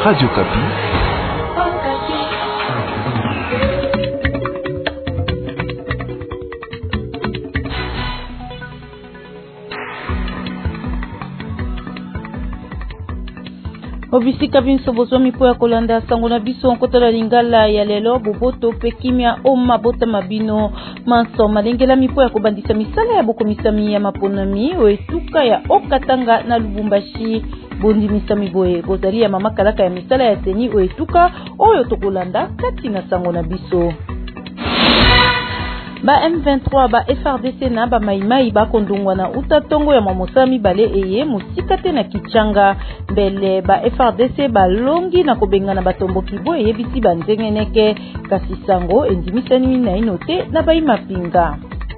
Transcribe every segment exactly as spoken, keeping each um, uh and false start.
Radio Kapi. Obisika binso bozomi po ya kolanda sango na biso nkotala lingala ya lelo boboto pe kimia oma bota mabino manso malengela mipo ya kobandisa misala ya bokomisami ya maponami oetuka ya Okatanga na Lubumbashi bondi misami boye bozali ya mama kalaka ya misala ya teni oetuka oyo tokolanda kati na sango na biso. Ba M vingt-trois ba F R D C na ba maimai ba kondungwa na utatongo ya mamosami bale eye musika te na Kichanga mbele ba F R D C ba longi na kobenga na batomboki boye yebisi banzengeneke kasi sango endimisani na inote na ba imapinga.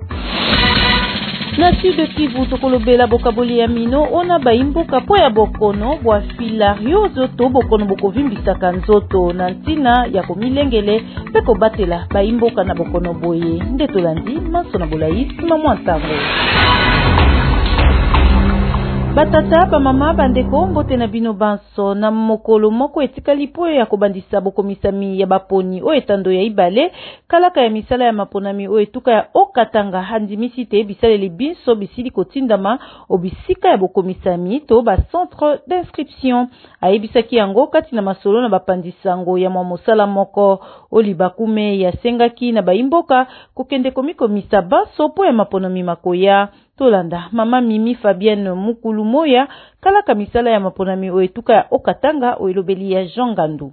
Na Sud Kivu tokolobela bokaboli ya mino ona baimbuka po ya bokono bwa filario zoto bokono bokovimbisaka nzoto na ntina ya komilengele pe kobatela baimbuka na bokono boye nde tolandi maso na bolayi sima mwantango. Batata pa mama bandeko mbote na bino banso na mokolo moko etikali po ya kobandisa bokomisami ya baponi o etando ya ibale kalaka ya misala ya maponami o etuka ya Okatanga handimisi te bisaleli binso bisili kotindama obisika ya bokomisami to ba centre d'inscription ayebisaki yango kati na masolo na bapandisango ya mosala moko olibakume ya sengaki na baimboka kokende komikomisa baso po ya maponami makoya. Tolanda mama Mimi Fabienne Mukulu moya kalaka misala ya maponami oetuka ya Okatanga oilobeli ya Jean Gandu.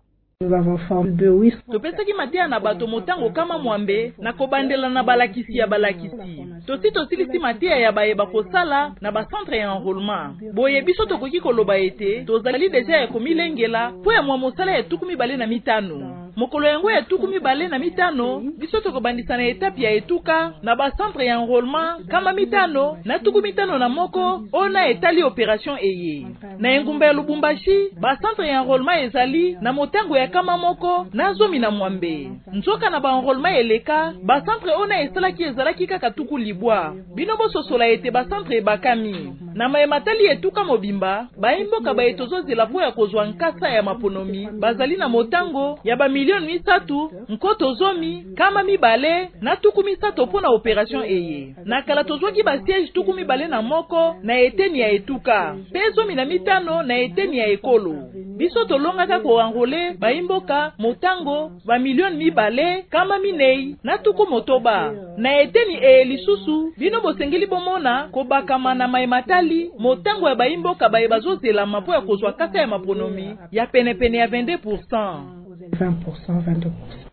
Topesaki matia na bato motango kama mwambe na kobandela na balakisi ya balakisi. Tosi tosilisi matia ya bayeba kosala na ba centre ya enrôlement. Boye biso tokoki koloba ete tozali deja ya komilengela po ya mwa mosala ya tukumi bale na mitano. Mokolo yango ya tukumi bale na mitano biso tokobandisa na etape ya etuka na ba centre ya enrôlement kama mitano na tukumi mitano na moko ona etali opération eye. Na engumba ya Lubumbashi ba centre ya enrôlement ezali na motango ya kama moko na zomi na mwambe. Nzoka na ba enrôlement eleka ba centre ona esalaki ezalaki kaka tuku libwa. Bino bososola ete ba centre bakami. Na mayematali etuka mobimba ba imboka ba etozozela po ya kozwa nkasa ya maponomi bazali na motango ya ba milioni misatu nkoto zomi kama mibale na tuku misato pona opération eye. Na kala tozwaki ba siège tuku mibale na moko na eteni ya etuka pe zomi na mitano na eteni ya ekolo. Biso tolongaka ko enrôler ba imboka motango ba milioni mibale kama minei na tuku motoba na eteni e lisusu bino bosengeli bomona ko bakama na maimatali motango ya ba imboka ba ebazozela mapo ya kozwa kasa ya maponomi ya pene pene ya vingt-deux pour cent vingt pour cent vingt-deux pour cent.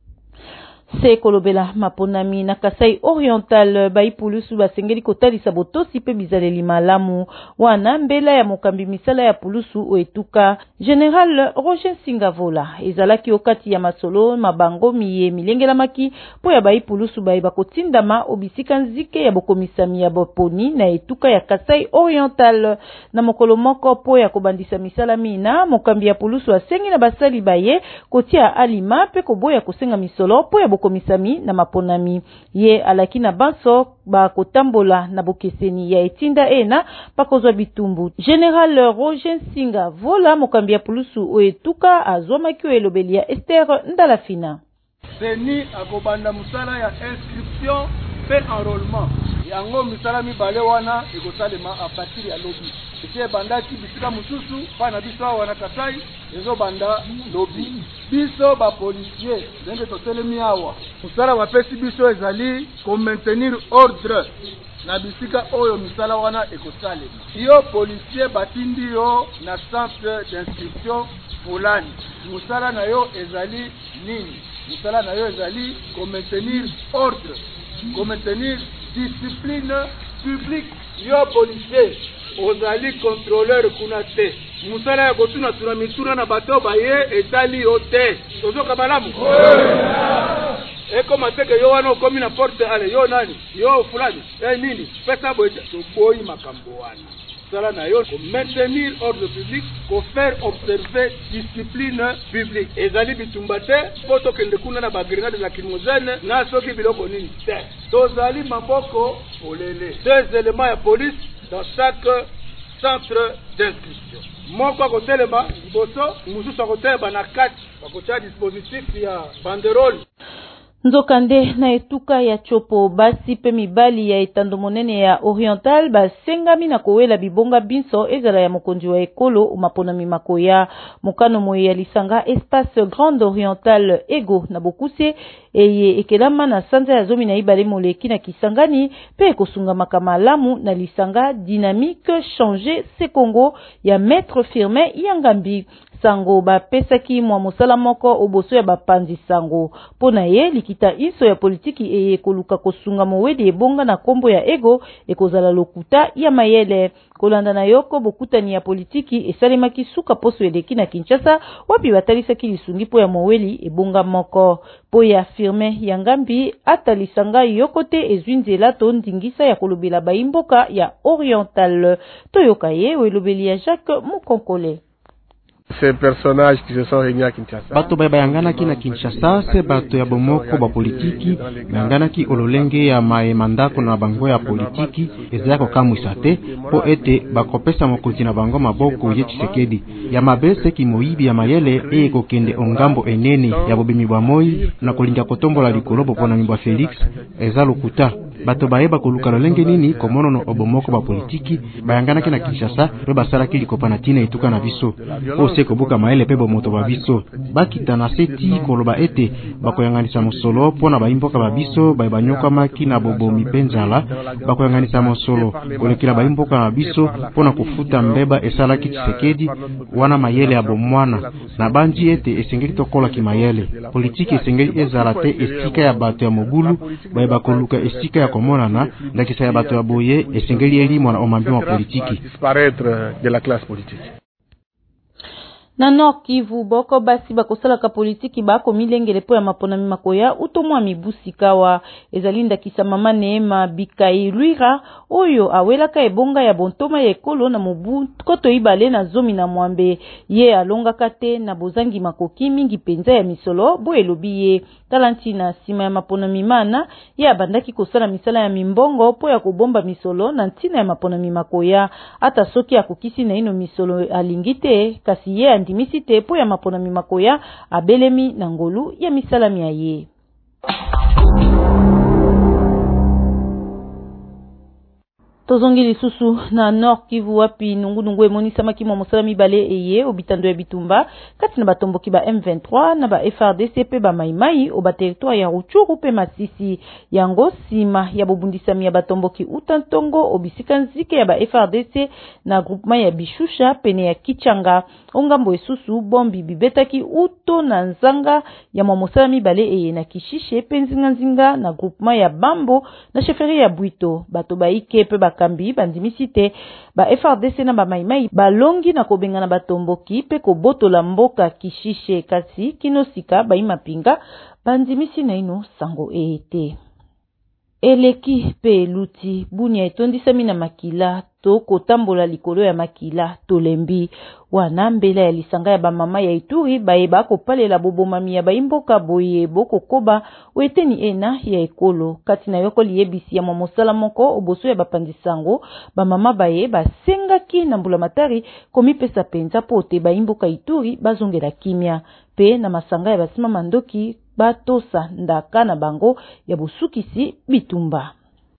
Se kolobela maponami na Kasai Oriental baipulusu basengeli kotalisa botosi pe bizaleli malamu wana mbela ya mokambi misala ya pulusu oetuka General Roger Singavola ezalaki okati ya masolo mabango miye milengela maki po ya baipulusu baiba kotindama obisika nzike ya bokomisami ya boponi na etuka ya Kasai Oriental na mokolo moko po ya kobandisa misala mina mokambi ya pulusu asengi na basali baye kotia alima pe koboya kosenga misolo po ya komisami na maponami ye alaki na banso ba kotambola na bokeseni ya etinda ena pakozwa bitumbu. General Roger Singa vola mokambi ya pulusu oetuka azomaki elobeli ya Esther Ndalafina. Seni akobanda musala ya inscription pe enrôlement yango misala mibale wana ekosalema a partir ya lobi ete bandaki bisika mususu bana biso wana Kasai ezo banda lobi biso ba policier ndenge totelemi awa musala bapesi biso ezali ko maintenir ordre na bisika oyo misala wana ekosalema yo policier batindi yo na centre d'inscription fulani musala na yo ezali nini musala na yo ezali ko maintenir ordre ko maintenir discipline publique yo policier ozali contrôleur kuna te musala ya kotuna tuna mituna na bato baye etali hote tozoka balamu eko mateke yo wana komi na porte ale yo nani yo fulani eh nini pesa boye toboyi makambo wana sala na yo ko maintenir ordre public ko faire observer discipline publique ezali bitumbate poto kende kuna na bagrenade la kimozene na soki biloko nini te tozali maboko olele deux éléments ya police dans chaque centre d'inscription. Moko akotelema liboso, mususu akotelema na kati, bakotia dispositif ya banderole. Nzokande na etuka ya chopo basi pe mibali ya etando monene ya Oriental basengami na kowela bibonga binso ezala ya mokonzi wa ekolo umapona mimako ya mokano moye ya lisanga Espace Grande Oriental ego na bokuse eye ekelama na sanza ya zomi na ibale moleki na Kisangani pe kosunga makamalamu na lisanga dynamique changer se Congo ya Maître Firmin Yangambi. Sango ba pesaki mwa mosala moko oboso ya bapanzi sango pona ye likita iso ya politiki eye koluka kosunga mowedi ebonga na kombo ya ego ekozala lokuta ya mayele kolanda na yoko bokutani ya politiki esalemaki suka poso eleki na Kinshasa wapi batalisaki lisungi po ya moweli ebonga moko po ya Firmin Yangambi atalisanga yoko te ezwinzela to ndingisa ya kolobela baimboka ya Oriental toyoka ye welobeli ya Jacques Mukonkole. Ces personnages qui se sont réunis à Kinshasa. Bato ba bayangana ki na Kinshasa se bato ya bomoko ba politiki bayangana ki ololenge ya maemandako na bango ya politiki ezako kamwisa te po ete bakopesa mokonzi na bango maboko ye Tshisekedi ya mabese ki moyibi ya mayele e kokende ongambo enene ya bobimi bwa moi na kolinga kotombola likolo pona mibwa Felix ezalukuta bato baeba koluka lolenge nini komono no obomoko ba politiki bayangana ki na Kinshasa ro basala ki likopana tina etuka na biso o seko buka maele pebo moto ba biso bakita na seti koloba ete bakoyanganisa mosolo pona baimboka ba biso bayibanyoka maki na bobomi penzala bakoyanganisa mosolo kolekila baimboka na biso pona kufuta mbeba esala ki Tshisekedi wana mayele ya bomwana na banji ete esengeli tokola ki mayele politiki esengeli ezala te esika ya bato ya mogulu bayeba koluka esika ya komonana ndakisa ya bato ya boye esengeli elimo na omambi wa politiki disparaître de la classe politique. Na Nord Kivu boko basi bakosala ka politiki bako milengele po ya mapona mimakoya utomwa mibusikawa ezalinda kisamama neema bikai luira oyo awelaka ebonga ya bontoma ya ekolo na mobu koto ibale na zomi na mwambe ye alonga kate na bozangi makoki mingi penza ya misolo bo elobi ye talanti na sima ya mapona mimana ye abandaki kosala misala ya mimbongo po ya kobomba misolo na ntina ya mapona mimakoya ata soki akokisi na ino misolo alingite kasi ye ndimisite po ya mapona mimakoya abelemi na ngolu ya misalami ya ye. Tozongili susu na Nord Kivu wapi nungu nungu emonisa maki mwa mosala mibale eye obitando ya bitumba kati na batomboki ba M vingt-trois na ba F R D C pe ba maimai o ba territoire ya Ruchuru pe Masisi yango sima ya bobundisami ya batomboki utantongo obisika nzike ya ba F R D C na groupement ya Bishusha pene ya Kichanga ongambo esusu bombi bibetaki uto na nzanga ya mwa mosala mibale eye na Kishishe pe nzinga nzinga na groupement ya Bambo na chefferie ya Bwito bato baike pe ba kambi bandimisite ba F R D C na ba maimai balongi na kobenga na batomboki pe kobotola mboka Kishishe kasi kinosika baima pinga bandimisi na ino sango ete eleki pe luti bunia etondisami na makila to kotambola likolo ya makila tolembi wana mbela ya lisanga ya bamama ya Ituri baeba kopalela bobomami ya baimboka boye boko koba weteni ena ya ekolo kati na yoko liyebisi ya mosala moko oboso ya bapandisango bamama baye basengaki na mbula matari komipesa penza pote baimboka Ituri bazongela kimia pe na masanga ya basima mandoki batosa ndaka na bango ya busukisi bitumba.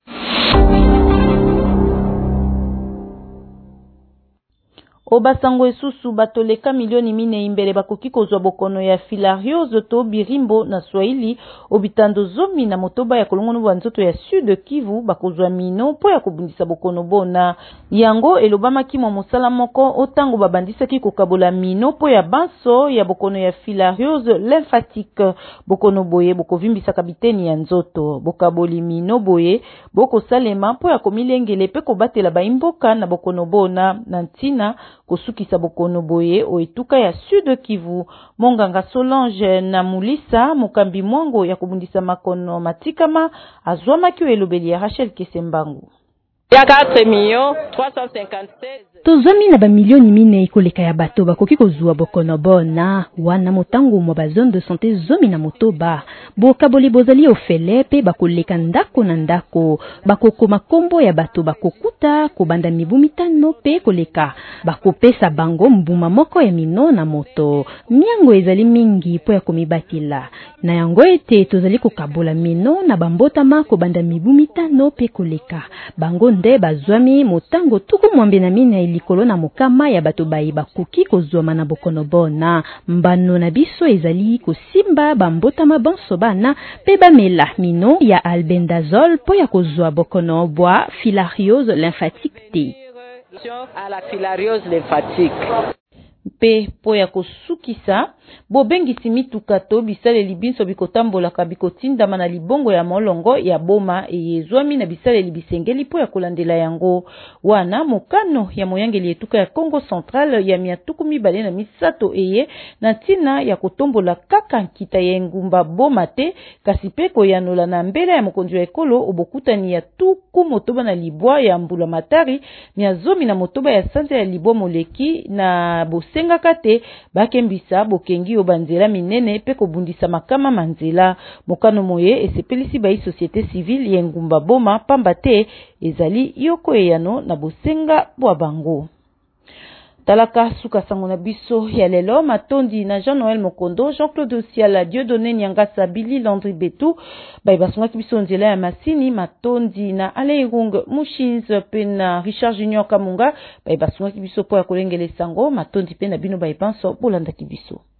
Obasango esusu batoleka milioni mine imbele bakoki kozwa bokono ya filariose to birimbo na Swahili obitando zomi na motoba ya kolongono wa nzoto ya Sud Kivu bakozwa mino po ya kobundisa bokono bona yango elobamaki mwa mosala moko otango babandisaki kokabola mino po ya banso ya bokono ya filariose lymphatique bokono boye bokovimbisa kabiteni ya nzoto bokaboli mino boye boko salema po ya komilengele pe kobatela baimboka na bokono bona na ntina kosukisa bokono boye o etuka ya Sud Kivu monganga Solange na Mulisa mokambi mwango ya kubundisa makono matikama azwama ki elobeli ya Rachel Kesembangu ya quatre millions trois cent cinquante-sept Tozwami na ba milioni mine ikoleka ya bato bakoki kozwa bokono bona wana motango mwa ba zone de santé zomi na motoba bokaboli bozali ofele pe bakoleka ndako na ndako bakokoma kombo ya bato bakokuta kobanda mibu mitano pe koleka bakopesa bango mbuma moko ya mino na moto miango ezali mingi po ya komibatila na yango ete tozali kokabola mino na bambotama kobanda mibu mitano pe koleka bango nde bazwami motango tuku mwambe na mina likolo na mokama ya bato bayi bakoki kozwama na bokono bona mbano na biso ezali kosimba bambotama banso bana pe bamela mino ya albendazole po ya kozwa bokono bwa filariose lymphatique te à la filariose lymphatique pe po ya kosukisa bobengisi mituka to bisaleli biso bikotambolaka bikotindama na libongo ya molongo ya boma eyezwami na bisaleli bisengeli po ya kolandela yango wana mokano ya moyangeli etuka ya Congo Central ya miatuku mibale na misato eye na ntina ya kotombola kaka nkita ya engumba boma te kasi pe koyanola na mbela ya mokonzi ya ekolo obokutani ya tuku motoba na libwa ya mbula matari mia zomi na motoba ya sanza ya libwa moleki na bosengaka te bakembisa bokengi obanzela minene pe kobundisa makama manzela mokano moye esepelisi bai société civile ya ngumba boma pamba te ezali yoko eyano na bosenga bwa bango. Talaka suka sango na biso ya lelo matondi na Jean-Noël Mokondo, Jean-Claude Osiala, Dieudonné Nyangasa, Billy Landry Betu, bai basunga kibiso nzela ya masini matondi na Alain Rung Mushins pe na Richard Junior Kamunga, bai basunga kibiso po ya kolengele sango matondi pe na bino bai banso bolanda kibiso.